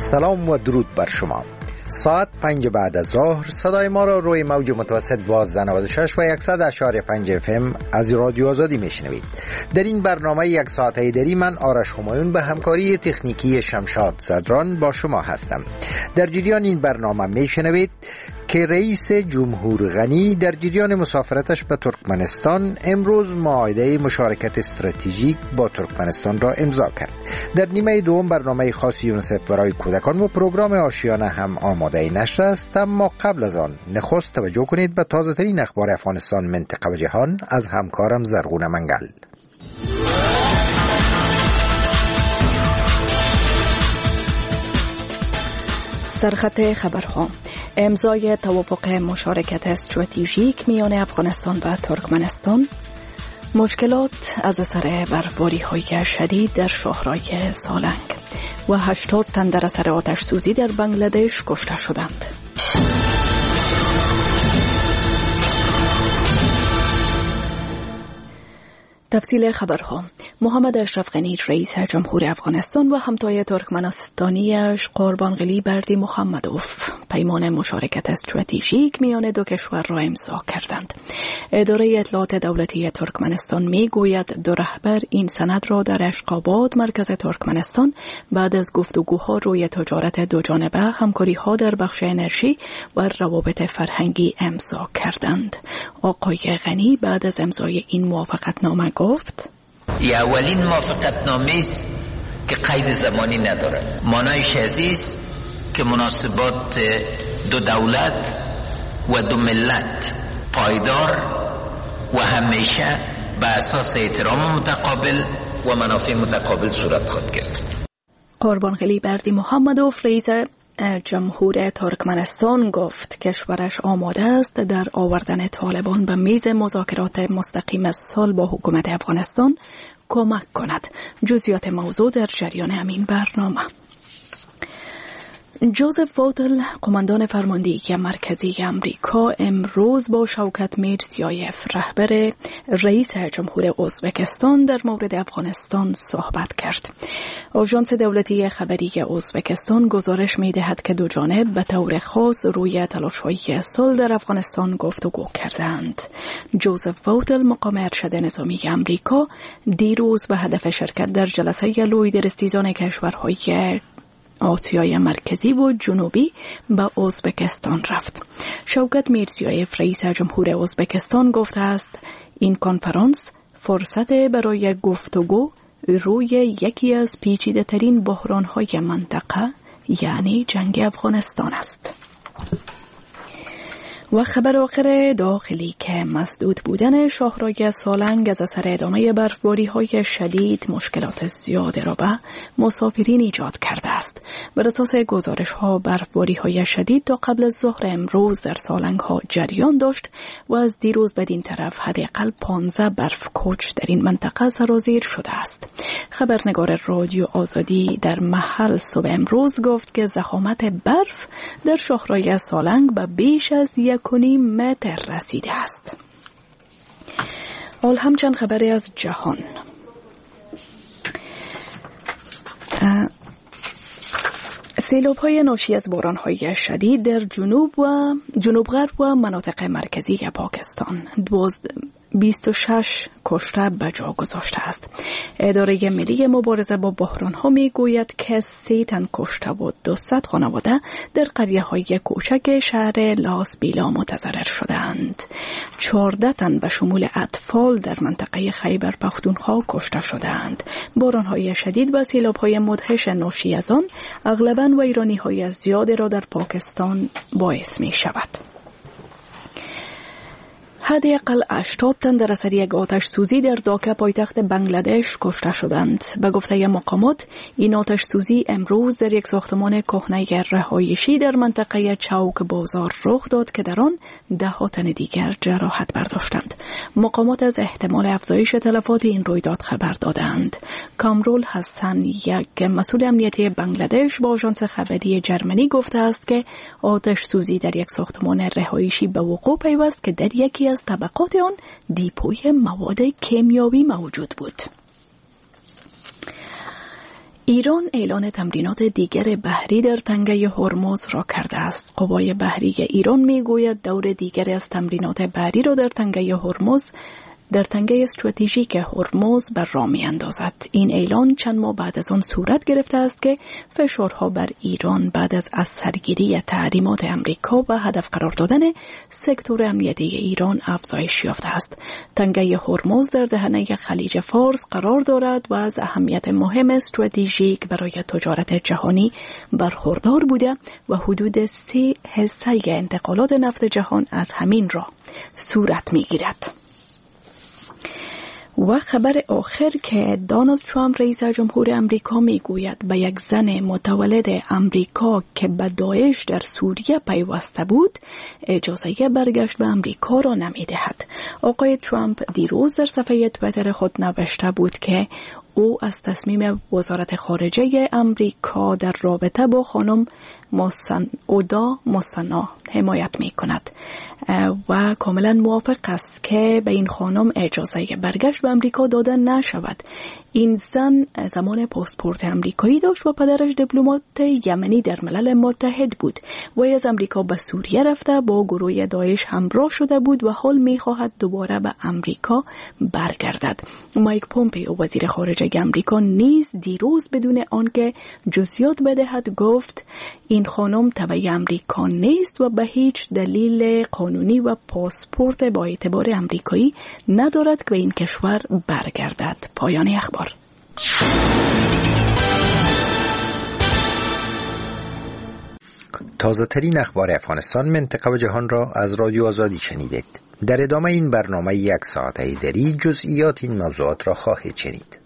سلام و درود بر شما. ساعت 5 بعد از ظهر صدای ما را روی موج متوسط 1296 و 100.5 FM از رادیو آزادی میشنوید. در این برنامه یک ساعته دری من آرش همایون به همکاری تکنیکی شمشاد صدران با شما هستم. در جریان این برنامه میشنوید که رئیس جمهور غنی در جریان مسافرتش به ترکمنستان امروز معاهده مشارکت استراتژیک با ترکمنستان را امضا کرد. در نیمه دوم برنامه خاص یونیسف برای کودکان و پروگرام آشیانه هم آماده نشر است، اما قبل از آن نخست توجه کنید به تازه ترین اخبار افغانستان، منطقه و جهان از همکارم زرغون منگل. سرخط خبرها: امضای توافق مشارکت استراتژیک میان افغانستان و ترکمنستان، مشکلات از اثر برفباری‌های شدید در شهرهای سالنگ و 80 تن در اثر آتش سوزی در بنگلادش کشته شدند. تفصیل خبرها: محمد اشرف غنی رئیس جمهور افغانستان و همتای ترکمنستانیش قربانقلی بردی محمدوف پیمان مشارکت استراتژیک میان دو کشور را امضا کردند. اداره اطلاعات دولتی ترکمنستان میگوید دو رهبر این سند را در اشقاباد مرکز ترکمنستان بعد از گفتگوها روی تجارت دوجانبه، همکاری‌ها در بخش انرژی و روابط فرهنگی امضا کردند. آقای غنی بعد از امضای این موافقتنامه گفت: این اولین موافقتنامه است که قید زمانی ندارد. معنایش است که مناسبات دو دولت و دو ملت پایدار و همیشه به اساس احترام متقابل و منافع متقابل صورت خواهد گرفت. قربانقلی بردی محمدوف رئیس جمهور ترکمنستان گفت کشورش آماده است در آوردن طالبان به میز مذاکرات مستقیم صلح با حکومت افغانستان کمک کند. جزئیات موضوع در جریان همین برنامه. جوزف وودل، قماندان فرماندهی مرکزی امریکا، امروز با شوکت میرزیایف، رهبر رئیس جمهور ازبکستان، در مورد افغانستان صحبت کرد. آژانس دولتی خبری ازبکستان گزارش می‌دهد که دو جانب به طور خاص روی تلاش‌های صلح در افغانستان گفتگو کردند. جوزف وودل، مقام ارشد نظامی امریکا، دیروز به هدف شرکت در جلسه لویدرستیزان کشورهای آسیای مرکزی و جنوبی به ازبکستان رفت. شوکت میرزیایف، رئیس جمهور ازبکستان، گفته است این کنفرانس فرصت برای گفتگو روی یکی از پیچیده ترین بحران‌های منطقه، یعنی جنگ افغانستان است. و خبر آخر داخلی که مسدود بودن شاهراه سالنگ از اثر ادامه برفباری‌های شدید مشکلات زیادی را به مسافرین ایجاد کرده است. بر اساس گزارش‌ها برفباری‌های شدید تا قبل از ظهر امروز در سالنگ‌ها جریان داشت و از دیروز بدین طرف حداقل 15 برفکوچ در این منطقه سرازیر شده است. خبرنگار رادیو آزادی در محل صبح امروز گفت که ضخامت برف در شاهراه سالنگ به بیش از 1.5 متر رسیده است. حال همچند خبری از جهان. سیلاب‌های ناشی از باران‌های شدید در جنوب غرب و مناطق مرکزی پاکستان 26 کشته به جا گذاشته است. اداره ملی مبارزه با بحران‌ها میگوید که 3 تن کشته و 200 خانواده در قریه‌های کوچک شهر لاس بیلا متضرر شدند. 14 تن به شمول اطفال در منطقه خیبر پختونخوا کشته شدند. باران‌های شدید و سیلاب‌های مدهش ناشی از آن اغلباً ویرانی‌های زیادی را در پاکستان باعث می‌شود. حداقل 80 تن در اثر یک آتش سوزی در داکا پایتخت بنگلادش کشته شدند. به گفته مقامات این آتش سوزی امروز در یک ساختمان کهنه رهایشی در منطقه چوک بازار رخ داد که در آن 10 تن دیگر جراحت برداشتند. مقامات از احتمال افزایش تلفات این رویداد خبر دادند. کامرول حسن، یک مسئول امنیتی بنگلادش، با آژانس خبری جرمنی گفته است که آتش سوزی در یک ساختمان رهایشی به وقوع پیوست که در یکی از طبقات آن دیپوی مواد کیمیایی موجود بود. ایران اعلان تمرینات دیگر بحری در تنگه هرمز را کرده است. قوای بحری ایران میگوید دور دیگر از تمرینات بحری را در تنگه هرمز در تنگه استراتژیک هرمز بر راه می‌اندازد. این اعلان چند ماه بعد از آن صورت گرفته است که فشارها بر ایران بعد از سرگیری تحریمات امریکا و هدف قرار دادن سکتور امنیتی ایران افزایش یافته است. تنگه هرمز در دهنه خلیج فارس قرار دارد و از اهمیت مهم استراتژیک برای تجارت جهانی برخوردار بوده و حدود 3 حصه انتقالات نفت جهان از همین راه صورت می‌گیرد. و خبر آخر که دونالد ترامپ رئیس جمهور امریکا میگوید به یک زن متولد امریکا که به داعش در سوریه پیوسته بود اجازه برگشت به امریکا را نمیدهد. آقای ترامپ دیروز در صفحه توییتر خود نوشته بود که او از تصمیم وزارت خارجه امریکا در رابطه با خانم اودا موسنا حمایت می کند و کاملا موافق است که به این خانم اجازه برگشت به امریکا داده نشود. این زن زمان پاسپورت امریکایی داشت و پدرش دیپلمات یمنی در ملل متحد بود و از امریکا به سوریه رفته با گروه داعش همراه شده بود و حال می خواهد دوباره به امریکا برگردد. مایک پومپیو وزیر خارجه امریکا نیز دیروز بدون آنکه جزئیات بدهد گفت این خانم تبع امریکا نیست و به هیچ دلیل قانونی و پاسپورت با اعتبار امریکایی ندارد که به این کشور برگردد. پایان اخبار. تازه ترین اخبار افغانستان، منطقه و جهان را از رادیو آزادی شنیدید. در ادامه این برنامه 1 ساعته دری جزئیات این موضوعات را خواهید شنید.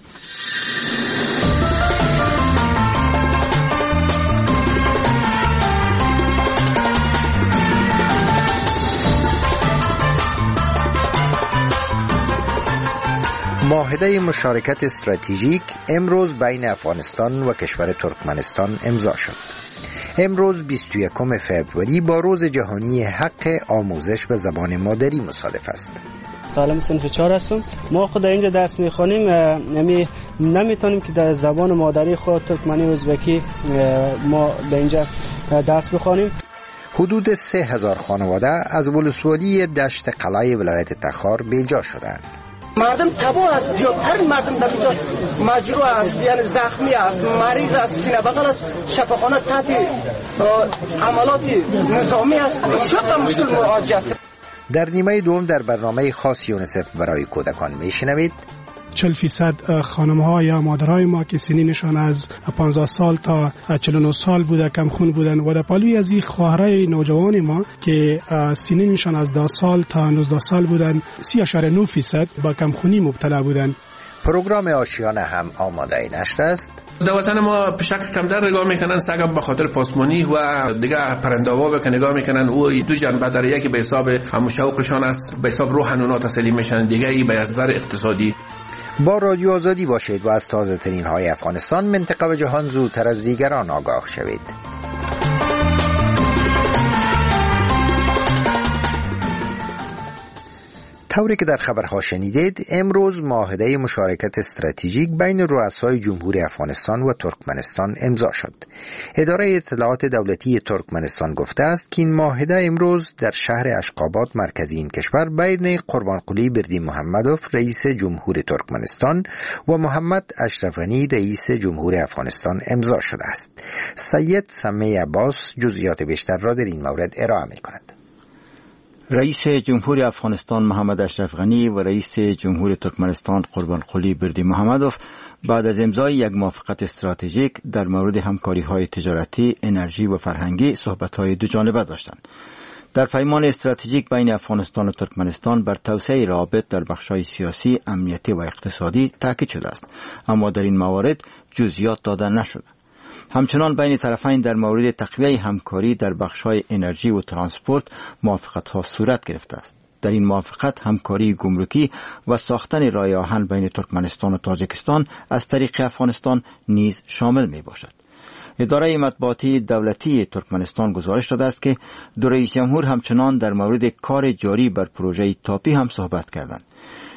معاهده مشارکت استراتژیک امروز بین افغانستان و کشور ترکمنستان امضا شد. امروز 21 فوریه با روز جهانی حق آموزش به زبان مادری مصادف است. تعلیم صنف 4 هستم. ما خود اینجا درس میخوانیم، نمیتونیم که در زبان مادری خود ترکمنی و ازبکی ما به اینجا درس بخوانیم. حدود 3000 خانواده از ولسوالی دشت قلعه ولایت تخار بیجا شدند. مردم تباه است، زیادتر مردم در اینجا مجروح است، یعنی زخمی است، مریض است، سینه بغل است، شفاخانه تحت عملات نظامی است، بسیار مشکل مواجه است. در نیمه دوم در برنامه خاص یونیسف برای کودکان میشنوید 40% خانم‌ها یا مادرای ما که سنینشان از 15 سال تا 49 سال بوده کم خون بودن و در پالوی از این خواهرای نوجوان ما که سنینشان از 10 سال تا 19 سال بودن 30.9% با کم خونی مبتلا بودن. پروگرام آشیانه هم آماده نشر است. در وطن ما به شکل کمتر نگاه میکنن، سگم به خاطر پاسمانی و دیگه پرنده‌ها که نگاه میکنن او دو جنبه داره، یکی به حساب همون شوقشان است، به حساب روحانیت تسلیم میشن، دیگه ای به نظر اقتصادی. با رادیو آزادی باشید و از تازه ترین های افغانستان، منطقه و جهان زودتر از دیگران آگاه شوید. طوری که در خبرها شنیدید، امروز معاهده مشارکت استراتژیک بین رؤسای جمهوری افغانستان و ترکمنستان امضا شد. اداره اطلاعات دولتی ترکمنستان گفته است که این معاهده امروز در شهر اشقاباد مرکزی این کشور بین قربانقلی بردیمحمدوف رئیس جمهور ترکمنستان و محمد اشرف غنی رئیس جمهور افغانستان امضا شده است. سید سمی عباس جزئیات بیشتر را در این مورد ارائه می‌کند. رئیس جمهور افغانستان محمد اشرف غنی و رئیس جمهور ترکمنستان قربانقلی بردیمحمدوف بعد از امضای یک موافقت استراتژیک در مورد همکاری‌های تجارتی، انرژی و فرهنگی صحبت‌های دو جانبه داشتند. در پیمان استراتژیک بین افغانستان و ترکمنستان بر توسعه روابط در بخش‌های سیاسی، امنیتی و اقتصادی تاکید شده است، اما در این موارد جزئیات داده نشده. همچنان بین طرفین در مورد تقویه همکاری در بخش‌های انرژی و ترانسپورت موافقت‌ها صورت گرفته است. در این موافقت همکاری گمرکی و ساختن راه آهن بین ترکمنستان و تاجیکستان از طریق افغانستان نیز شامل می‌باشد. اداره مطبوعاتی دولتی ترکمنستان گزارش داده است که دو رئیس جمهور همچنان در مورد کار جاری بر پروژه تاپی هم صحبت کردند.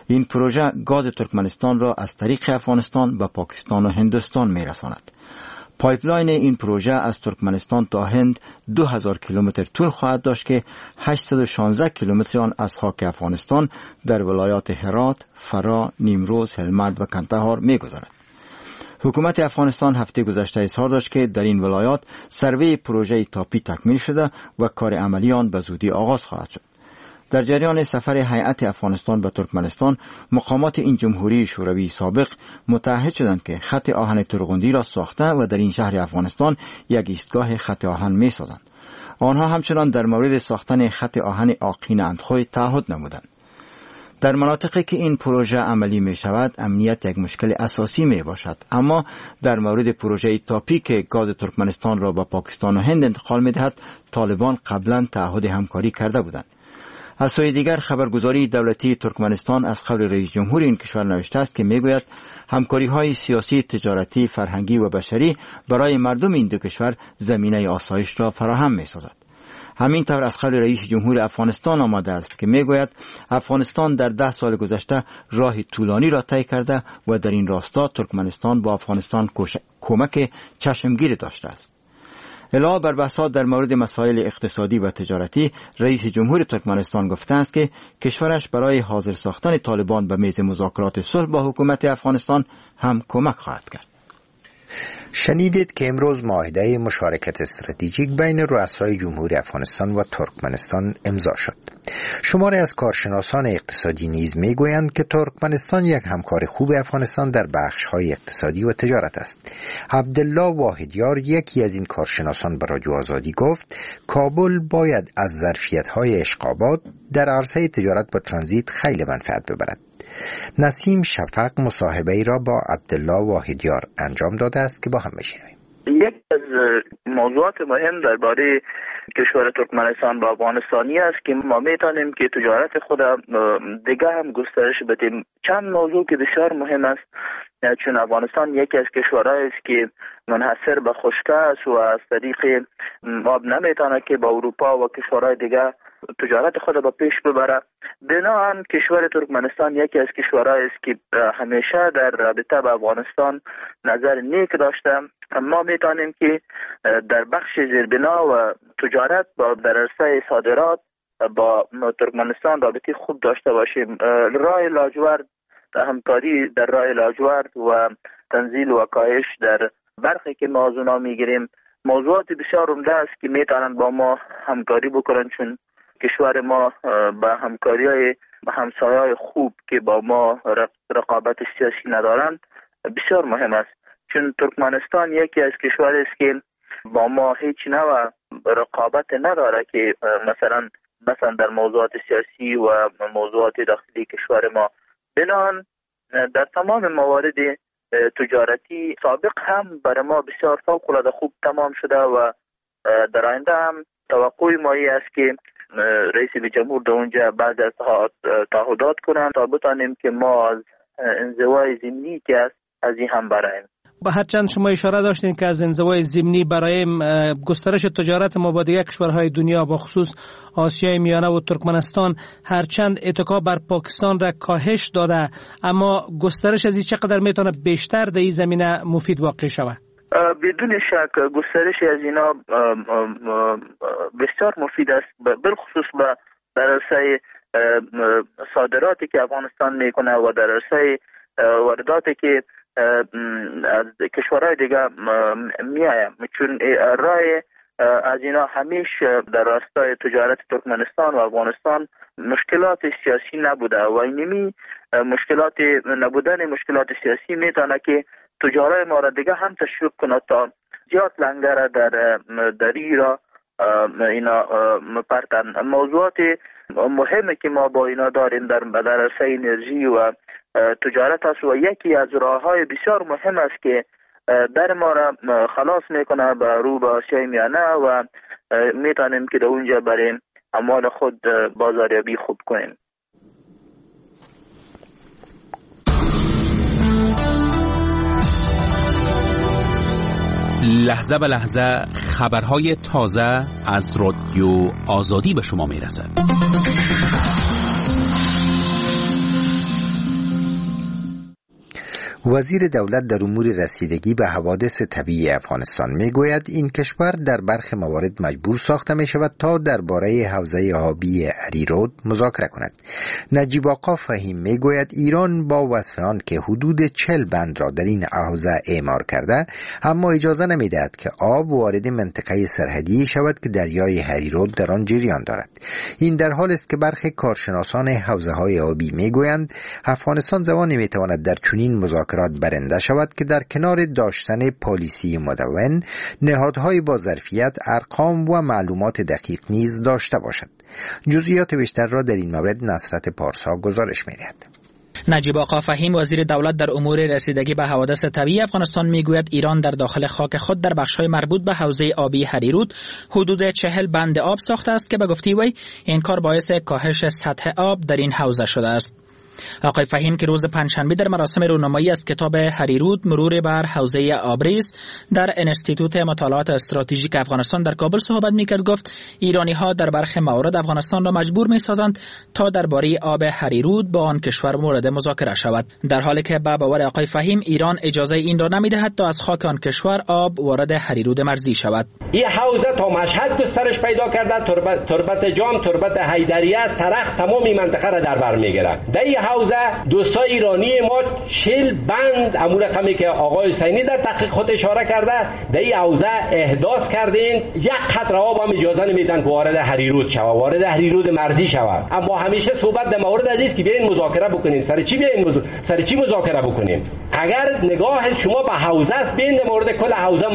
این پروژه گاز ترکمنستان را از طریق افغانستان به پاکستان و هندوستان می‌رساند. پایپلاین این پروژه از ترکمنستان تا هند 2000 کیلومتر طول خواهد داشت که 816 کیلومتر آن از خاک افغانستان در ولایات هرات، فرا، نیمروز، هلمند و کندهار می‌گذرد. حکومت افغانستان هفته گذشته اظهار داشت که در این ولایات سروی پروژه تاپی تکمیل شده و کار عملی آن به زودی آغاز خواهد شد. در جریان سفر هیئت افغانستان به ترکمنستان، مقامات این جمهوری شوروی سابق متعهد شدند که خط آهن ترغندی را ساخته و در این شهر افغانستان یک ایستگاه خط آهن می‌سازند. آنها همچنان در مورد ساختن خط آهن آقین اندخوی تعهد نمودند. در مناطقی که این پروژه عملی می شود امنیت یک مشکل اساسی می باشد، اما در مورد پروژه تاپی که گاز ترکمنستان را به پاکستان و هند انتقال می دهد طالبان قبلا تعهد همکاری کرده بودند. از سوی دیگر خبرگزاری دولتی ترکمنستان از قول رئیس جمهور این کشور نوشته است که میگوید همکاری های سیاسی، تجارتی، فرهنگی و بشری برای مردم این دو کشور زمینه آسایش را فراهم می سازد. همینطور از قول رئیس جمهور افغانستان آمده است که میگوید افغانستان در 10 سال گذشته راه طولانی را طی کرده و در این راستا ترکمنستان با افغانستان کمک چشمگیر داشته است. علاوه بر بحث‌ها در مورد مسائل اقتصادی و تجارتی، رئیس جمهور ترکمنستان گفته است که کشورش برای حاضر ساختن طالبان به میز مذاکرات صلح با حکومت افغانستان هم کمک خواهد کرد. شنیدید که امروز معاهده مشارکت استراتژیک بین رؤسای جمهوری افغانستان و ترکمنستان امضا شد. شماری از کارشناسان اقتصادی نیز میگویند که ترکمنستان یک همکار خوب افغانستان در بخش‌های اقتصادی و تجارت است. عبدالله واحدیار یکی از این کارشناسان به رادیو آزادی گفت کابل باید از ظرفیت‌های اشقابات در عرصه تجارت با ترانزیت خیلی منفعت ببرد. نسیم شفق مصاحبه ای را با عبدالله واحدیار انجام داده است که با هم بشنویم. یک از موضوعات مهم درباره کشور ترکمنستان با افغانستانی است که ما میتونیم که تجارت خود دیگه هم گسترش بدیم. چند موضوع که بسیار مهم است، چون افغانستان یکی از کشورهایی است که منحصر به خشکی است و از طریق آب نمیتونه که با اروپا و کشورهای دیگه تجارت خود به پیش ببره. بنابراین کشور ترکمنستان یکی از کشورهایی است که همیشه در رابطه با افغانستان نظر نیک داشته. ما میتونیم که در بخش زیربنا و تجارت با در عرصه صادرات با ترکمنستان رابطه خوب داشته باشیم. راه لاجورد، همکاری در راه لاجورد و تنزیل و کاهش در برخی که ما از اونا میگیریم موضوعات بسیار عمده است که میتونن با ما همکاری بکنن، چون کشور ما با همکاری‌های همسایه‌های خوب که با ما رقابت سیاسی ندارند بسیار مهم است، چون ترکمنستان یکی از کشوری است که با ما هیچ نوع رقابت نداره که مثلا در موضوعات سیاسی و موضوعات داخلی کشور ما. بنابراین در تمام موارد تجارتی سابق هم برای ما بسیار فوق‌العاده خوب تمام شده و در آینده هم توقع ما است که رئیس جمهور در اونجا بعد از تعهدات کنند تا بتانیم که ما از انزوای ضمنی که از این هم برایم. هرچند شما اشاره داشتین که از انزوای ضمنی برای گسترش تجارت ما با دیگر کشورهای دنیا با خصوص آسیای میانه و ترکمنستان هرچند اتکا بر پاکستان را کاهش داده، اما گسترش از این چقدر میتونه بیشتر در این زمینه مفید واقع شود؟ بدون شک گسترش از اینا بسیار مفید است، بالخصوص در عرصه صادراتی که افغانستان میکنه و در عرصه وارداتی که از کشورهای دیگه میایم، چون راه از اینا همیشه در راستای تجارت ترکمنستان و افغانستان مشکلات سیاسی نبوده و اینمی مشکلات نبودن مشکلات سیاسی میتونه که تجارت ما را دیگه هم تشویق کنه تا زیاد لنگر در ایران اینا پرتن. موضوعات مهمه که ما با اینا داریم در عرصه انرژی و تجارت است و یکی از راههای بسیار مهم است که در ما را خلاص میکنه به رو به آسیای میانه و میتونیم که در اونجا برای اموال خود بازاریابی خوب کنیم. لحظه به لحظه خبرهای تازه از رادیو آزادی به شما میرسد. وزیر دولت در امور رسیدگی به حوادث طبیعی افغانستان میگوید این کشور در برخی موارد مجبور ساخته می شود تا درباره حوزه آبی هریرود مذاکره کند. نجیب آقا فهیم میگوید ایران با وصف آن که حدود 40 بند را در این حوزه اعمار کرده، اما اجازه نمیدهد که آب وارد منطقه سرحدی شود که دریای هریرود در آن جریان دارد. این در حال است که برخی کارشناسان حوزه های آبی میگویند افغانستان زمانی میتواند در چنین مذاکرات برنده شود که در کنار داشتن پالیسی مدون، نهادهای با ظرفیت، ارقام و معلومات دقیق نیز داشته باشد. جزئیات بیشتر را در این مورد نصرت پارسا گزارش می‌دهد. نجیب آقا فهیم وزیر دولت در امور رسیدگی به حوادث طبیعی افغانستان میگوید ایران در داخل خاک خود در بخش‌های مربوط به حوزه آبی هریرود حدود 40 بند آب ساخته است که به گفته وی این کار باعث کاهش سطح آب در این حوزه شده است. آقای فهیم که روز پنجشنبه در مراسم رونمایی از کتاب هریرود مرور بر حوزه آبریز در انستیتوت مطالعات استراتژیک افغانستان در کابل صحبت میکرد. گفت ایرانی‌ها در برخی موارد افغانستان را مجبور میسازند تا درباره آب هریرود با آن کشور مورد مذاکره شود، در حالی که به باور آقای فهیم ایران اجازه این را نمیدهد تا از خاک آن کشور آب وارد هریرود مرزی شود. این حوزه تا مشهد گسترش پیدا کرده، تربت جام، تربت حیدریه، ترخ، تمام این منطقه را در بر میگیرد. حوزه دوستای ایرانی ما 40 بند امور رقمی که آقای حسینی در تحقیق خود اشاره کرده در این حوزه احداث کردین، یک قطره آب هم اجازه نمیدن که وارد هریرود شود، وارد هریرود مرزی شود. اما همیشه صحبت در مورد است که بیاین مذاکره بکنیم. سر چی مذاکره بکنیم؟ اگر نگاه شما به حوزه است، بیاین در مورد کل حوزه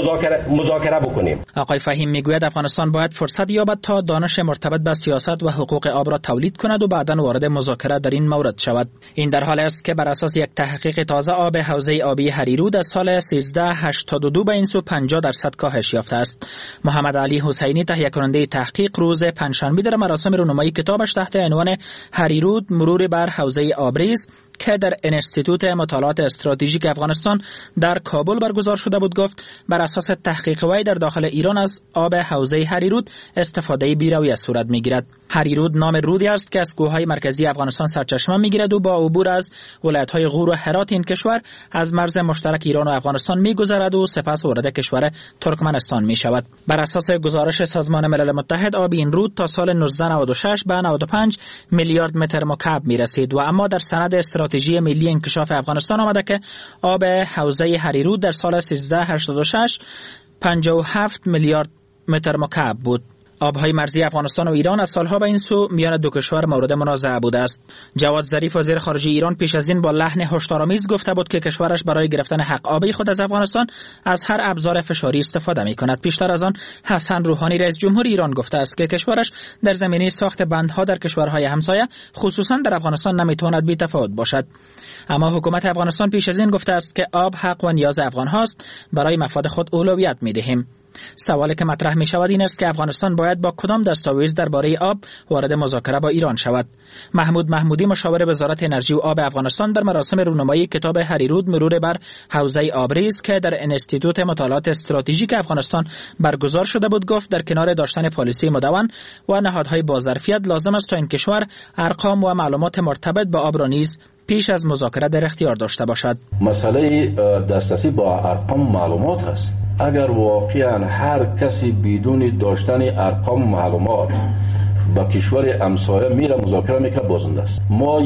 مذاکره بکنیم. آقای فهیم میگوید افغانستان باید فرصت یابد تا دانش مرتبط به سیاست و حقوق آب را تولید کند و بعداً وارد مذاکره در این مورد شود. این در حال است که بر اساس یک تحقیق تازه آب حوزه آبی هریرود از سال 1382 به این سو 50% کاهش یافته است. محمد علی حسینی تهیه کننده تحقیق روز پنجشنبه در مراسم رونمایی کتابش تحت عنوان هریرود مرور بر حوزه آبریز که در انستیتوت مطالعات استراتژیک افغانستان در کابل برگزار شده بود گفت بر اساس تحقیق وی در داخل ایران از آب حوزه هریرود استفاده بی‌رویه صورت می‌گیرد. هریرود نام رودی است که از کوههای مرکزی افغانستان سرچشمه می‌گیرد و با عبور از ولایت‌های غور و هرات این کشور از مرز مشترک ایران و افغانستان می‌گذرد و سپس وارد کشور ترکمنستان می‌شود. بر اساس گزارش سازمان ملل متحد آب این رود تا سال 1996 به 95 میلیارد متر مکعب می‌رسید و اما در سند استراتژی ملی انکشاف افغانستان آمده که آب حوزه هریرود در سال 1386 57 میلیارد متر مکعب بود. آبهای مرزی افغانستان و ایران از سالها به این سو میان دو کشور مورد منازعه بوده است. جواد ظریف وزیر خارجه ایران پیش از این با لحن هشدارآمیز گفته بود که کشورش برای گرفتن حق آبی خود از افغانستان از هر ابزار فشاری استفاده می‌کند. پیشتر از آن حسن روحانی رئیس جمهور ایران گفته است که کشورش در زمینه ساخت بندها در کشورهای همسایه خصوصا در افغانستان نمیتواند بی‌تفاوت باشد. اما حکومت افغانستان پیش از این گفته است که آب حق و نیاز افغان هاست، برای مفاد خود اولویت می‌دهیم. سوالی که مطرح می شود این است که افغانستان باید با کدام دستاویز درباره آب وارد مذاکره با ایران شود. محمود محمودی مشاور وزارت انرژی و آب افغانستان در مراسم رونمایی کتاب هریرود مرور بر حوزه آبریز که در انستیتوت مطالعات استراتژیک افغانستان برگزار شده بود گفت در کنار داشتن پالیسی مدون و نهادهای با ظرفیت لازم است تا این کشور ارقام و معلومات مرتبط با آب را نیز پیش از مذاکره در اختیار داشته باشد. مسئله دسترسی با ارقام معلومات است. اگر واقعا هر کسی بدون داشتن ارقام معلومات با کشور همسایه میره مذاکره میکنه بازنده است. ما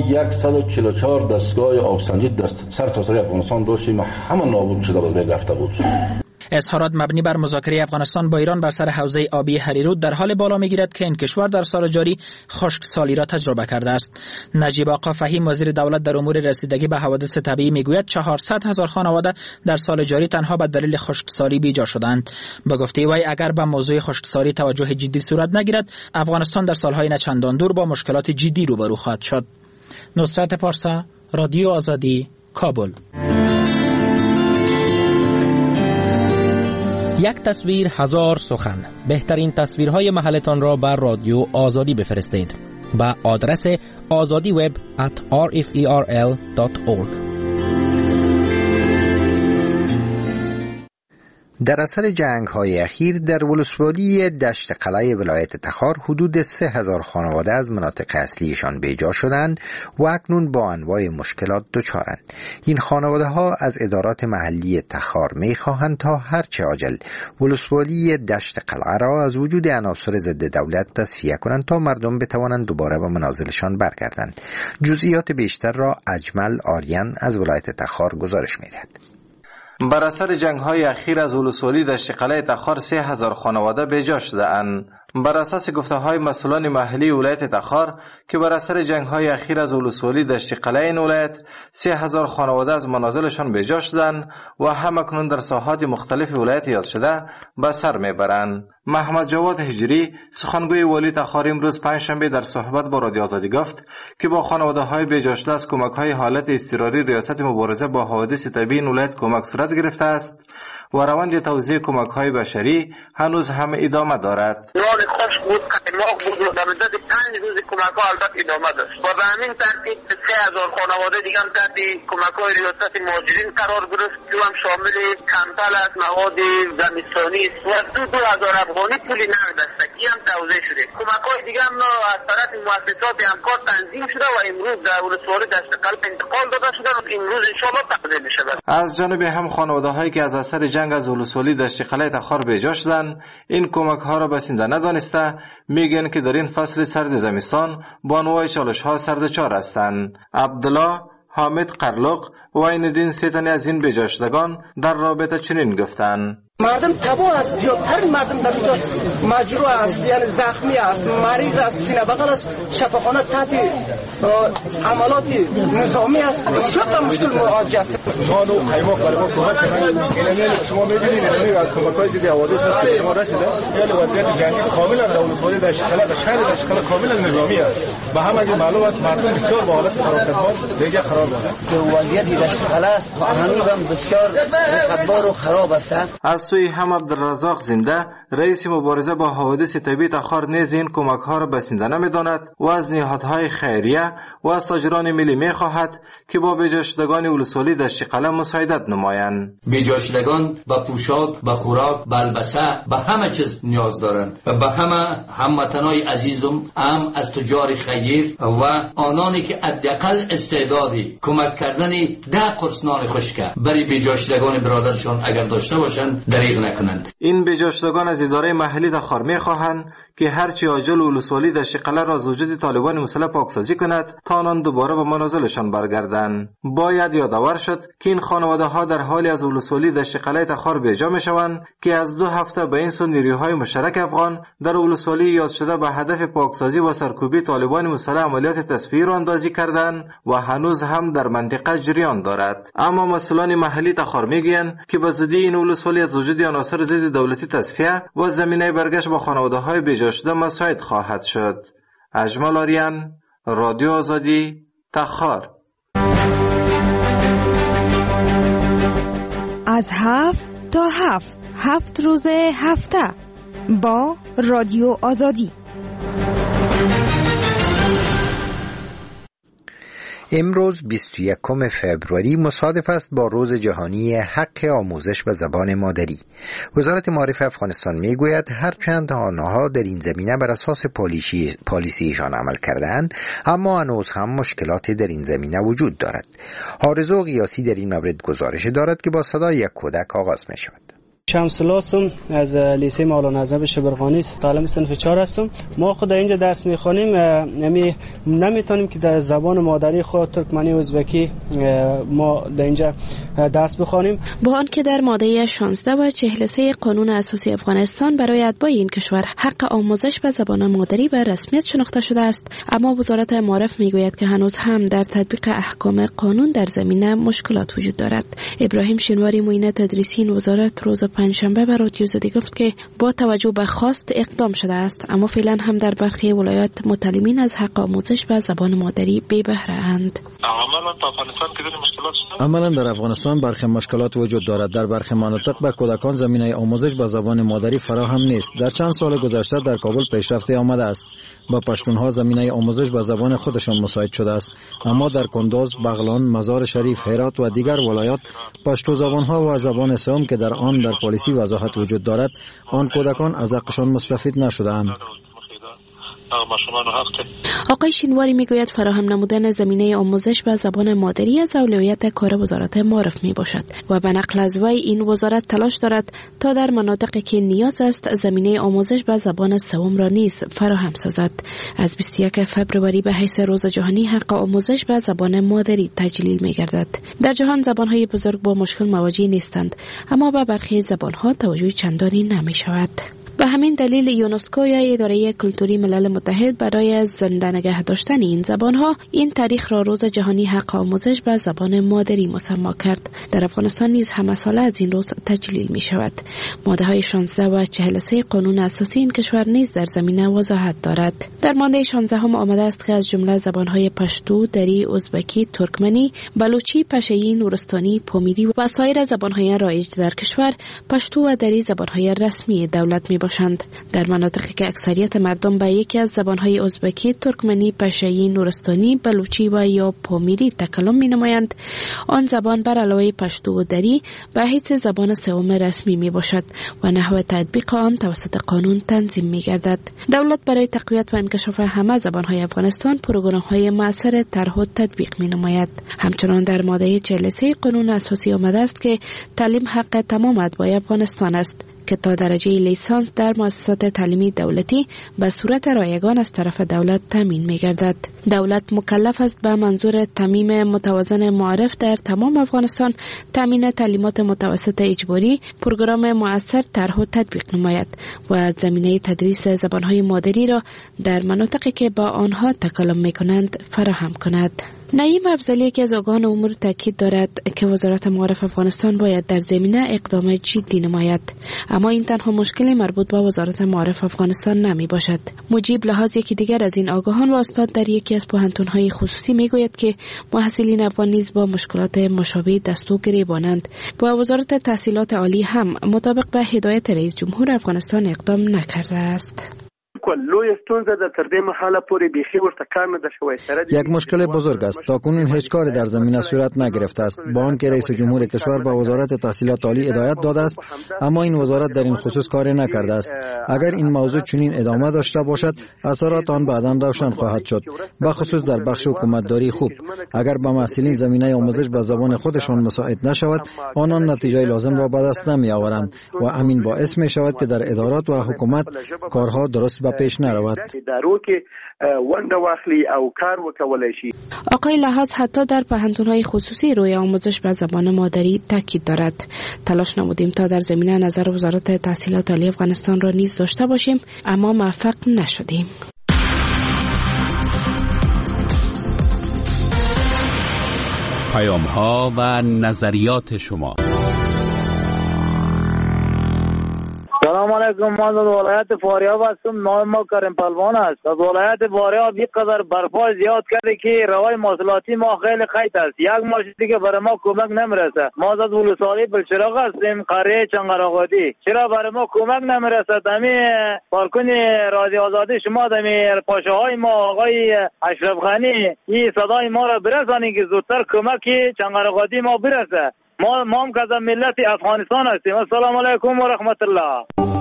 144 دستگاه آبسنجی سر تا سر افغانستان داشتیم، همه نابود شده بود، رفته بود. اظهارات مبنی بر مذاکره افغانستان با ایران بر سر حوزه آبی هریرود در حال بالا میگیرد که این کشور در سال جاری خشکسالی را تجربه کرده است. نجیب آقا فهیم وزیر دولت در امور رسیدگی به حوادث طبیعی میگوید 400,000 خانواده در سال جاری تنها به دلیل خشکسالی بیجا شدند. به گفته وی اگر به موضوع خشکسالی توجه جدی صورت نگیرد افغانستان در سالهای نچندان دور با مشکلات جدی روبرو خواهد شد. نصرت پارسا، رادیو آزادی، کابل. یک تصویر هزار سخن. بهترین تصویرهای محلتان را بر رادیو آزادی بفرستید با آدرس azadiweb@rferl.org. در اثر جنگ‌های اخیر در ولسوالی دشت قلعه ولایت تخار حدود 3000 خانواده از مناطق اصلیشان بیجا شدند و اکنون با انواع مشکلات دچارند. این خانواده ها از ادارات محلی تخار می‌خواهند تا هرچه عاجل ولسوالی دشت قلعه را از وجود عناصر ضد دولت تصفیه کنند تا مردم بتوانند دوباره به منازلشان برگردند. جزئیات بیشتر را اجمل آریان از ولایت تخار گزارش می‌دهد. بر اثر جنگ‌های اخیر از ولسوالی دشت قلعه تخار 3000 خانواده بیجا شده‌اند. بر اساس گفته‌های مسئولان محلی ولایت تخار که بر اثر جنگ‌های اخیر از ولسوالی دشت قلعه این ولایت 3000 خانواده از منازلشان بیجا شدند و همکنون در ساحات مختلف ولایت یاد شده به سر میبرند. محمد جواد هجری سخنگوی والی تخار امروز پنجشنبه در صحبت با رادیو آزادی گفت که با خانواده‌های بیجا شده از کمک‌های حالت اضطراری ریاست مبارزه با حوادث طبیعی این ولایت کمک صورت گرفته است و روند توزیع کمک‌های بشری هنوز هم ادامه دارد. نان خوش بود، قیماق بود و در مدت 5 روز کمک‌ها البته ادامه داشت و به همین ترتیب 3000 خانواده دیگه هم تحت کمک‌های ریاست مهاجرین قرار گرفت که هم شامل کمپل است، مواد زمستانی و 2000 افغانی پول نقد است که هم توزیع شده. کمک‌های دیگه هم از طرف مؤسسات همکار تنظیم شده و امروز در ولسوالی دشت قلعه انتقال داده شده و امروز ان شاءالله توزیع می‌شود. از جانب هم خانواده‌هایی که از اثر جنگ از ولسوالی دشت قلعه تخار بیجا شدند این کمک‌ها را بسنده ندانسته میگن که در این فصل سرد زمستان با انواع چالش‌ها سردچار هستند. عبدالله حامد قرلق و عین‌الدین سیتانی از این بیجا شدگان در رابطه چنین گفتند: مردم تباه است، زیادتر مردم در اینجا مجروح است، یعنی زخمی است، مریض است، سینه بغل است، شفاخانه تحت عملات نظامی است، بسیار مشکل مواجه است. نان و قیماق برای ما کمک کنند. شما می‌بینید از کمک‌های ضد حوادث است ما رسیده، یعنی وضعیت جنگی کاملا در ولسوالی دشت قلعه و شهر دشت قلعه کاملا نظامی است و همه معلوم است مردم بسیار با حالت خراب دیگه خراب است. وضعیت دشت قلعه هنوز هم بسیار خطرناک و خراب است. از سوی هم عبدالرزاق زنده رئیس مبارزه با حوادث طبیعی تخار نیز این کمک‌ها را بسنده نمی‌داند و از نهادهای خیریه و از تاجران ملی می‌خواهد که با بیجا شدگان ولسوالی دشت قلعه مساعدت نمایند. بیجا شدگان به پوشاک، به خوراک، به البسه، به همه چیز نیاز دارند و به همه هموطنای عزیزم هم از تجار خیر و آنانی که حداقل استعدادی کمک کردن 10 قرص نان خشک برای بیجا شدگان برادرشان اگر داشته باشند دریغ نکنند. این بیجا شدگان از اداره محلی تخار می‌خواهند که هرچی عاجل ولسوالی دشت قلعه را از وجود طالبان مسلح پاکسازی کند تا آنان دوباره به منازلشان برگردند. باید یادآور شد که این خانواده‌ها در حالی از ولسوالی دشت قلعه تخار بیجا می‌شوند که از 2 هفته به این سو نیروهای مشترک افغان در ولسوالی یاد شده به هدف پاکسازی و سرکوبی طالبان مسلح عملیات تصفیه را اندازی کردند و هنوز هم در منطقه جریان دارد. اما مسئولان محلی تخار میگویند که به زودی این ولسوالی از وجود عناصر ضد دولتی تصفیه و زمینه برگشت با خانواده‌های بیجا شده مساعد خواهد شد. اجمل آریان، رادیو آزادی، تخار. از 7 تا 7 روز هفته با رادیو آزادی. امروز 21 فبروری مصادف است با روز جهانی حق آموزش به زبان مادری. وزارت معارف افغانستان میگوید هرچند آنها در این زمینه بر اساس پالیسیشان عمل کردند اما هنوز هم مشکلات در این زمینه وجود دارد. حارزو قیاسی در این مورد گزارش دارد که با صدای یک کودک آغاز می شود. شمس لاسم از لیسه مولانا اعظم شبرغانی طالب صنف 4 هستم. ما خود اینجا درس میخوانیم، نمیتونیم که در زبان مادری خود ترکمنی و ازبکی ما در اینجا درس بخوانیم. با آنکه در ماده 16 و 43 قانون اساسی افغانستان برای اتباع این کشور حق آموزش به زبان مادری به رسمیت شناخته شده است، اما وزارت معارف میگوید که هنوز هم در تطبیق احکام قانون در زمینه مشکلات وجود دارد. ابراهیم شینواری معین تدریسی این وزارت روز پنجشنبه به رادیو آزادی گفت که با توجه به خواست اقدام شده است، اما فعلا هم در برخی ولایات متعلمین از حق آموزش به زبان مادری بی بهره اند. عملا در افغانستان برخی مشکلات وجود دارد. در برخی مناطق به کودکان زمینه آموزش به زبان مادری فراهم نیست. در چند سال گذشته در کابل پیشرفتی آمده است. با پشتونها زمینه آموزش به زبان خودشان مساعد شده است، اما در کندوز، بغلان، مزار شریف، هرات و دیگر ولایات پشتو زبانها و زبان سوم که در آن در پالیسی وضاحت وجود دارد، آن کودکان از حقشان مستفید نشده‌اند. آقای شینواری میگوید فراهم نمودن زمینه آموزش به زبان مادری از اولویت کار وزارت معارف می باشد و به نقل از وی این وزارت تلاش دارد تا در مناطقی که نیاز است زمینه آموزش به زبان سوم را نیز فراهم سازد. از 21 فبروری به حیث روز جهانی حق آموزش به زبان مادری تجلیل می گردد. در جهان زبانهای بزرگ با مشکل مواجه نیستند، اما به برخی زبانها توجه چندانی نمی شود. به همین دلیل یونسکو یا اداره کلتوری ملل متحد برای زنده نگه داشتن این زبانها این تاریخ را روز جهانی حق آموزش به زبان مادری مسما کرد. در افغانستان نیز همه ساله از این روز تجلیل می شود. ماده های 16 و 43 قانون اساسی این کشور نیز در زمینه وضاحت دارد. در ماده 16 هم آمده است که از جمله زبانهای پشتو، دری، ازبکی، ترکمنی، بلوچی، پشه‌ای، نورستانی، پامیری و سایر زبانهای رایج در کشور، پشتو و دری زبانهای رسمی دولت می باشند. در مناطقی که اکثریت مردم به یکی از زبانهای ازبکی، ترکمنی، پشه‌ای، نورستانی، بلوچی و یا پامیری تکلم می‌نمایند، آن زبان بر علاوه پشتو و دری به حیث زبان سوم رسمی میباشد و نحو تطبیق آن توسط قانون تنظیم می‌گردد. دولت برای تقویت و انکشاف همه زبانهای افغانستان پروگرام‌های مؤثر طرح و تطبیق می‌نماید. همچنان در ماده 43 قانون اساسی آمده است که تعلیم حق تمام اتباع افغانستان است که تا درجه لیسانس در مؤسسات تعلیمی دولتی به صورت رایگان از طرف دولت تامین می‌گردد. دولت مکلف است به منظور تامین متوازن معارف در تمام افغانستان تامین تعلیمات متوسط اجباری، پروگرام مؤثر طرح و تطبیق نماید و زمینه تدریس زبان‌های مادری را در مناطقی که با آنها تکلم می‌کنند فراهم کند. نعیم افضلی که از آگاهان امور تاکید دارد که وزارت معارف افغانستان باید در زمینه اقدام جدی نماید، اما این تنها مشکل مربوط به وزارت معارف افغانستان نمی باشد. مجیب لحاظ یکی دیگر از این آگاهان و استاد در یکی از پوهنتون‌های خصوصی میگوید که محصلین افغان نیز با مشکلات مشابه دست و گریبانند و وزارت تحصیلات عالی هم مطابق به هدایت رئیس جمهور افغانستان اقدام نکرده است. یک مشکل بزرگ است. تاکنون هیچ کاری در زمینه صورت نگرفته است. با آنکه رئیس جمهور کشور به وزارت تحصیلات عالی هدایت داده است، اما این وزارت در این خصوص کاری نکرده است. اگر این موضوع چنین ادامه داشته باشد، اثرات آن بعداً روشن خواهد شد. به خصوص در بخش حکومتداری خوب، اگر به محصلین زمینه آموزش به زبان خودشان مساعد نشود، آنان نتیجه لازم را به دست نمی آورند و همین باعث می شود که در ادارات و حکومت کارها درست به پیش نرود. آقای لحاظ حتی در پوهنتون‌های خصوصی روی آموزش به زبان مادری تاکید دارد. تلاش نمودیم تا در زمینه نظر وزارت تحصیلات عالی افغانستان را نیز داشته باشیم، اما موفق نشدیم. پیام‌ها و نظریات شما. سلام علیکم. ما از ولایت فاریاب هستم. نام ما کریم پلوان است. از ولایت فاریاب یک قدر برفا زیاد کرده که روای مواصلاتی ما خیلی خیت است. یک ماشین دیگه برای ما کمک نمیرسه. ما از ولسوالی بلچراغ هستیم، قریه چنگراغادی. چرا برای ما کمک نمیرسه؟ دمی پارکون رادیو آزادی شما دمی پاشه های ما آقای اشرف غنی این صدای ما را برسانی که زودتر کمکی چنگراغادی ما برسه. ما هم که از ملت افغانستان هستیم. السلام علیکم و رحمت الله.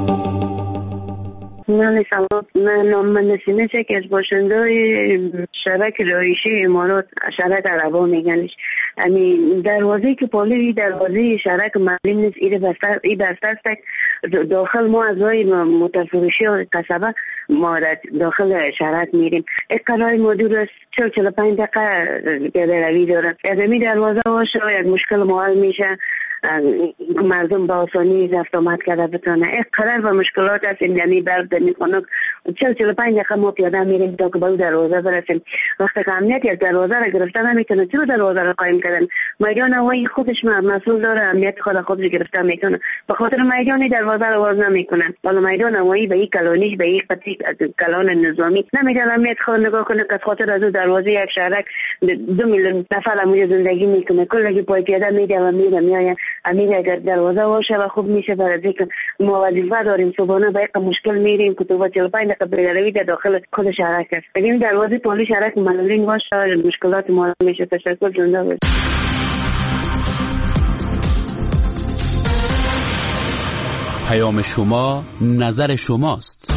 من نام نسینه که از باشندای شبک رایشی امارات شبک عربا میگنش. دروازه که پالی دروازه شرک معلوم نیست. ای بسته است داخل ما از رای متفروشی و قصبه ما داخل شرک میریم. اقرای مدور است 45 دقیقه روی داره. از این دروازه باشه یک مشکل محل میشه، مردم با آسانی رفت آمد کرده بتونه. اقرار و مشکلات است. یعنی برد میکنه 45 دقیقه ما پیاده میریم تا که به دروازه برسیم. وقتی که امنیت یک دروازه را گرفته نمیتونه، چرا دروازه را قایم کردن؟ میدان هوایی خودش مسئول داره، امنیت خودش گرفته میکنه، به خاطر میدان دروازه را باز نمیکنن. ولی میدان هوایی به این کلونیش به این قطعی کلان نظامی نمیدن امنیت خود نگاه کنه که خاطر از دروازه یک شهرک 2 میلیون نفر همونجا زندگی میکنه. کلی پای پیاده میده و میاد. امیر اگر دروازه باشه و خوب میشه. برای اینکه ما وظیفه داریم صبحانه به یک مشکل میریم که تو 45 دقیقه بروی در داخل خود شهرک است. اگر دروازه پلیس شهرک معلوم باشه مشکلات ما میشه. تشکر. زنده باشید. پیام شما نظر شماست.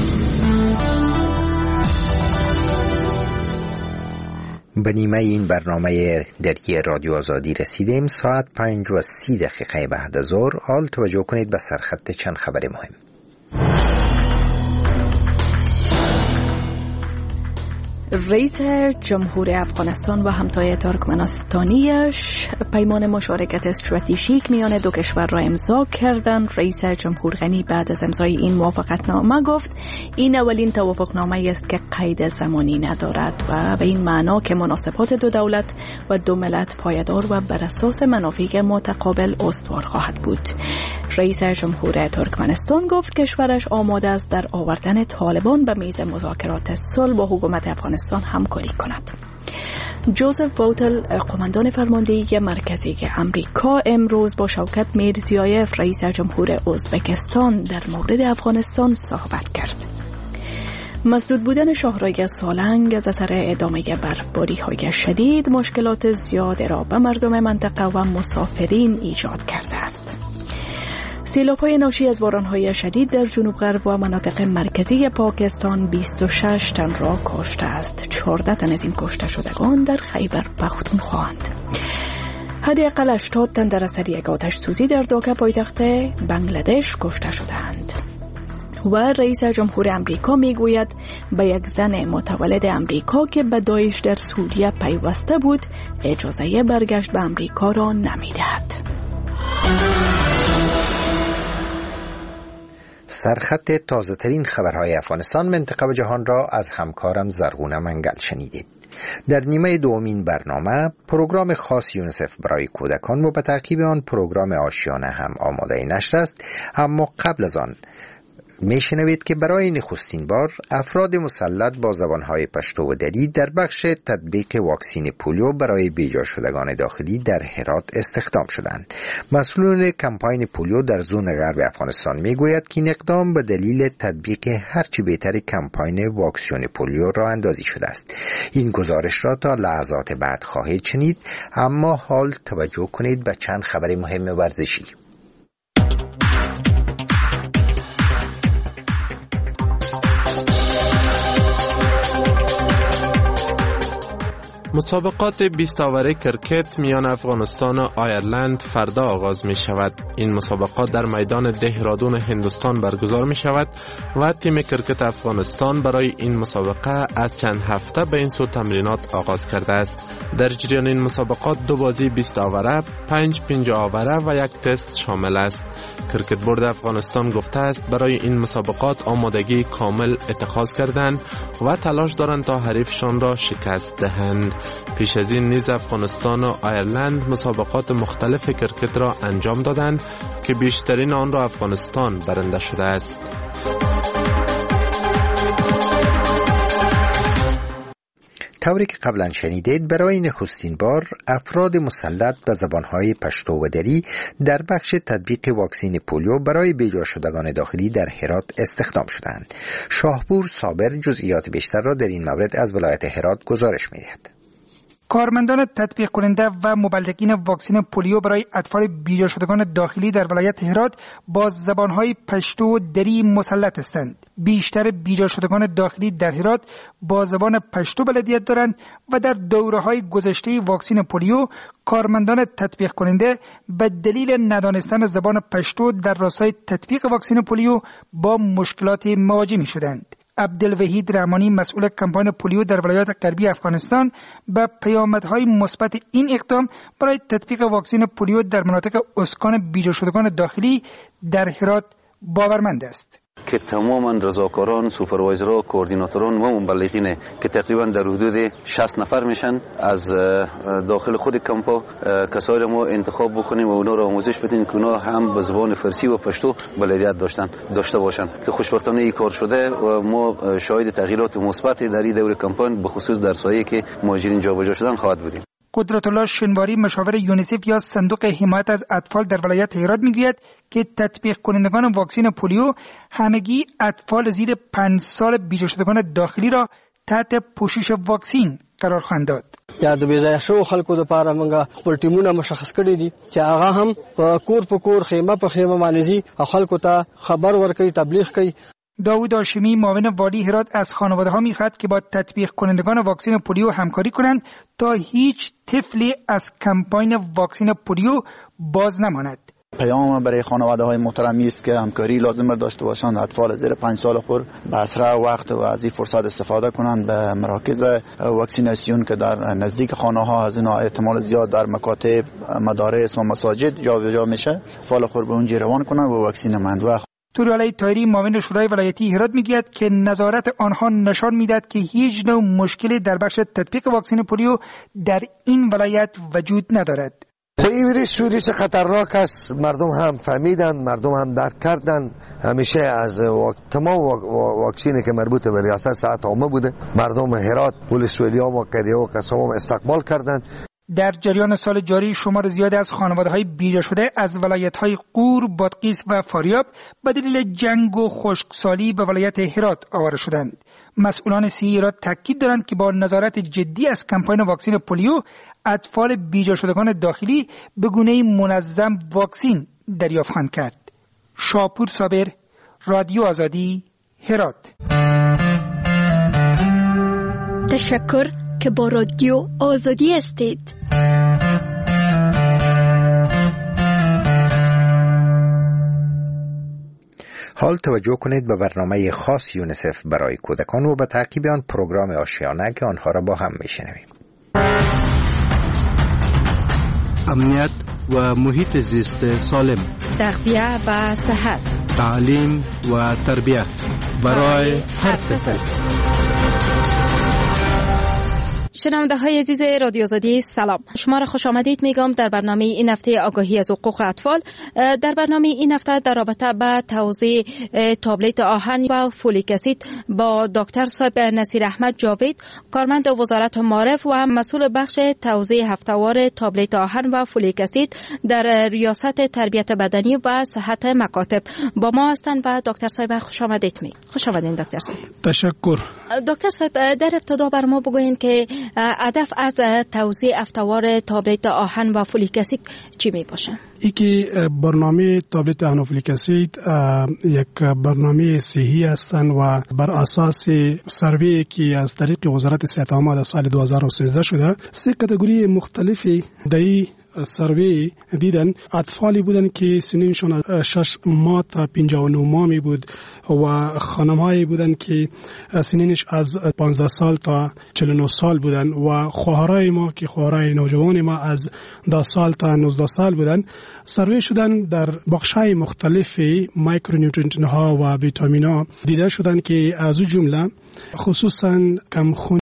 به نیمه این برنامه دری رادیو آزادی رسیدیم. ساعت 5:30 بعد از ظهر. حال توجه کنید به سرخط چند خبر مهم. رئیس جمهور افغانستان و همتای ترکمنستانیش پیمان مشارکت استراتژیک میان دو کشور را امضا کردند. رئیس جمهور غنی بعد از امضای این موافقتنامه گفت این اولین توافقنامه است که قید زمانی ندارد و به این معنا که مناسبات دو دولت و دو ملت پایدار و بر اساس منافع متقابل استوار خواهد بود. رئیس جمهور ترکمنستان گفت کشورش آماده است در آوردن طالبان به میز مذاکرات صلح با حکومت افغانستان همکاری کند. جوزف بوتل قماندان فرماندهی مرکزی امریکا امروز با شوکت میرزیایف رئیس جمهور ازبکستان در مورد افغانستان صحبت کرد. مسدود بودن شاهراه سالنگ از اثر ادامه برفباری‌های شدید مشکلات زیادی را به مردم منطقه و مسافرین ایجاد کرده است. سیلاب‌های ناشی از باران‌های شدید در جنوب غرب و مناطق مرکزی پاکستان 26 تن را کشته است. 14 تن از این کشته شدگان در خیبر پختونخواند. حداقل 80 تن در اثر یک آتش سوزی در داکا پایتخت بنگلادش کشته شدند. و رئیس جمهور امریکا میگوید به یک زن متولد امریکا که به داعش در سوریه پیوسته بود اجازه برگشت به امریکا را نمیدهد. سرخط تازه ترین خبرهای افغانستان، منطقه و جهان را از همکارم زرغونه منگل شنیدید. در نیمه دومین برنامه پروگرام خاص یونیسف برای کودکان و به تعقیب آن پروگرام آشیانه هم آماده نشر است. اما قبل از آن میشنوید که برای نخستین بار افراد مسلط با زبانهای پشتو و دری در بخش تطبیق واکسین پولیو برای بیجا شدگان داخلی در هرات استخدام شدند. مسئولان کمپاین پولیو در زون غرب افغانستان میگوید که این اقدام به دلیل تطبیق هرچی بهتر کمپاین واکسین پولیو راه اندازی شده است. این گزارش را تا لحظات بعد خواهید شنید، اما حال توجه کنید به چند خبر مهم ورزشی. مسابقات 20 اوور کرکت میان افغانستان و آیرلند فردا آغاز می شود. این مسابقات در میدان دهرادون هندوستان برگزار می شود و تیم کرکت افغانستان برای این مسابقه از چند هفته به این سو تمرینات آغاز کرده است. در جریان این مسابقات 2 بازی 20 اوره، 5 50 اوره و 1 تست شامل است. کرکت بورد افغانستان گفته است برای این مسابقات آمادگی کامل اتخاذ کردند و تلاش دارند تا حریفشان را شکست دهند. پیش از این نیز افغانستان و آیرلند مسابقات مختلف کرکت را انجام دادند که بیشترین آن را افغانستان برنده شده است. طوری که قبلا شنیدید برای نخستین بار افراد مسلط به زبانهای پشتو و دری در بخش تطبیق واکسین پولیو برای بیجا شدگان داخلی در هرات استخدام شدند. شاهپور صابر جزئیات بیشتر را در این مورد از ولایت هرات گزارش می‌دهد. کارمندان تطبیق کننده و مبلغین واکسن پولیو برای اطفال بیجا شدگان داخلی در ولایت هرات با زبانهای پشتو و دری مسلط هستند. بیشتر بیجا شدگان داخلی در هرات با زبان پشتو بلدیت دارند و در دوره‌های گذشته واکسن پولیو کارمندان تطبیق کننده به دلیل ندانستن زبان پشتو در راستای تطبیق واکسن پولیو با مشکلات مواجه می‌شدند. عبدالوحید رحمانی مسئول کمپاین پولیو در ولایت غربی افغانستان به پیامدهای مثبت این اقدام برای تطبیق واکسن پولیو در مناطق اسکان بیجا شدگان داخلی در هرات باورمند است. که تماما رضاکاران، سوپروایزرها، کوردیناتوران و مبلغین که تقریبا در حدود 60 نفر میشن از داخل خود کمپا کسایی ما انتخاب بکنیم و اونا را آموزش بدیم که اونا هم به زبان فارسی و پشتو بلدیت داشته باشن که خوشبختانه این کار شده و ما شاهد تغییرات مثبت در این دور کمپاین به خصوص در سایه که مهاجرین جابجا شدن خواهد بودیم. قدرت الله شنواری مشاور یونیسف یا صندوق حمایت از اطفال در ولایت هرات میگوید که تطبیق کنندگان واکسن پولیو همگی اطفال زیر 5 سال بیجا شدگان داخلی را تحت پوشش واکسن قرار خواهند داد. یا د بې ځایه شوو خلکو دپاره موږ خپل ټیمونه مشخص کړي دي چې هغه هم په کور خیمه په خیمه باندې ځي او خلکو ته خبر ورکوي، تبلیغ کوي. داوود هاشمی معاون والی هرات از خانواده‌ها می‌خواهد که با تطبیق کنندگان واکسن پولیو همکاری کنند تا هیچ طفلی از کمپاین واکسن پولیو باز نماند. پیام برای خانواده‌های محترمی است که همکاری لازم داشته باشند. اطفال زیر 5 سال خود به اسرع وقت و از این فرصت استفاده کنند. به مراکز واکسیناسیون که در نزدیک خانه‌ها از اینا احتمال زیاد در مکاتب، مدارس و مساجد جابجا میشه، اطفال خود به اونجا روان کنند و واکسین مند. توریالی طاهری معاون شورای ولایتی هرات میگوید که نظارت آنها نشان میدهد که هیچ نوع مشکلی در بخش تطبیق واکسن پولیو در این ولایت وجود ندارد. این ویروس خطرناک است. مردم هم فهمیدند، مردم هم درک کردند. همیشه از تمام واکسینی که مربوط به ریاست صحت عامه بوده، مردم هرات، ولسوالی‌ها و قریه و قصب‌ها استقبال کردند. در جریان سال جاری شمار زیادی از خانواده‌های بیجا شده از ولایت‌های قور، بادغیس و فاریاب به دلیل جنگ و خشکسالی به ولایت هرات آواره شدند. مسئولان صحی هرات تاکید دارند که با نظارت جدی از کمپاین واکسن پولیو، اطفال بیجا شدگان داخلی به گونه‌ای منظم واکسین دریافت خواهند کرد. شاپور صابر، رادیو آزادی، هرات. تشکر که با رادیو آزادی هستید. حال توجه کنید به برنامه خاص یونیسف برای کودکان و به تعقیب آن پروگرام آشیانه که آنها را با هم میشنویم. امنیت و محیط زیست سالم، تغذیه و صحت، تعلیم و تربیت برای هر طفل. شنونده های عزیز رادیو آزادی، سلام. شما را خوش آمدید میگم در برنامه این هفته آگاهی از حقوق اطفال. در برنامه این هفته در رابطه با توزیع تابلت آهن و فولیک اسید با دکتر صاحب نصیر احمد جاوید، کارمند وزارت معارف و مسئول بخش توزیع هفته‌وار تابلت آهن و فولیک اسید در ریاست تربیت بدنی و صحت مکاتب با ما هستند. و دکتر صاحب خوش آمدید. خوش آمدید دکتر صاحب. تشکر. دکتر صاحب در ابتدا بر ما بگوین که هدف از توزیع هفته‌وار تابلت آهن و فولیک اسید چی می باشه؟ یکی برنامه تابلت آهن و فولیک اسید یک برنامه صحی هستند و بر اساس سروی که از طریق وزارت صحت عامه در سال 2013 شده، 3 کاتگوری مختلفی در سروی دیدن. اطفالی بودن که سنینشون 6 ماه تا 59 ماه می بود و خانم‌هایی بودن که سنینش از 15 سال تا 49 سال بودن و خواهرای ما که خواهرای نوجوان ما از 10 سال تا 19 سال بودن. سروی شدن در بخش‌های مختلفی مایکرونیوترینت ها و ویتامین ها دیده شدن که از جمله خصوصا کم خون